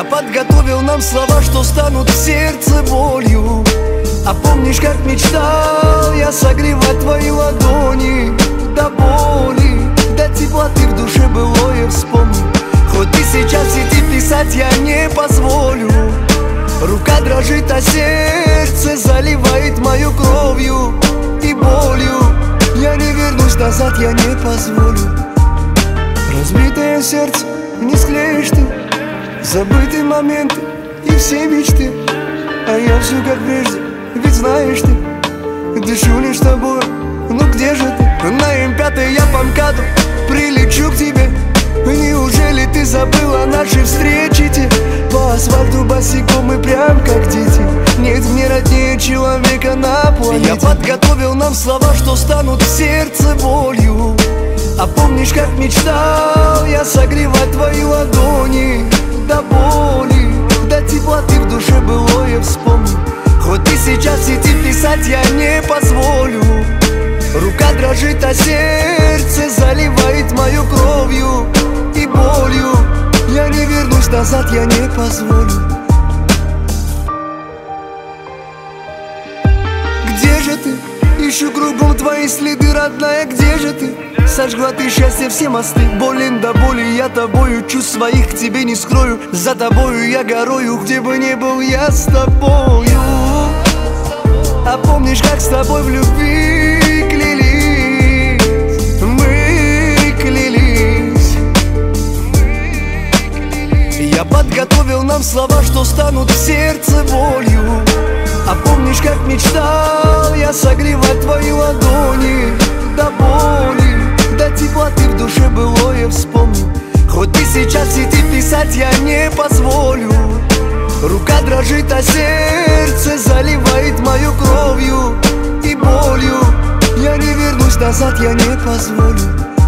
подготовил нам слова, что станут в сердце болью. А помнишь, как мечтал я согревать твои ладони до боли, до теплоты в душе былое вспомни. Хоть ты сейчас в сети писать я не позволю. Рука дрожит, а сердце заливает мою кровью и болью. Я не вернусь назад, я не позволю. Разбитое сердце не склеишь ты, забытые моменты и все мечты. А я все как прежде, ведь знаешь ты, дышу лишь тобой, ну где же ты? На М5 я по МКАДу прилечу к тебе. Неужели ты забыла наши встречи те? По асфальту босиком и прям как дети. Нет в мире роднее человека на планете. Я подготовил нам слова, что станут в сердце болью. А помнишь, как мечтал я согревать твои ладони до боли, до теплоты в душе былое вспомни. Хоть ты сейчас в сети писать я не позволю. Рука дрожит, а сердце заливает мою кровью и болью. Я не вернусь назад, я не позволю. Где же ты? Ищу кругом твои следы, родная, где же ты? Сожгла ты счастье все мосты. Болен до боли я тобою, чувств своих к тебе не скрою. За тобою я горою, где бы ни был я с тобою. А помнишь, как с тобой в любви клялись? Мы клялись. Я подготовил нам слова, что станут в сердце болью. А помнишь, как мечтал я согревать твои ладони до боли, до теплоты в душе былое вспомни. Хоть ты сейчас в сети писать я не позволю. Рука дрожит, а сердце заливает мою кровью и болью. Я не вернусь назад, я не позволю.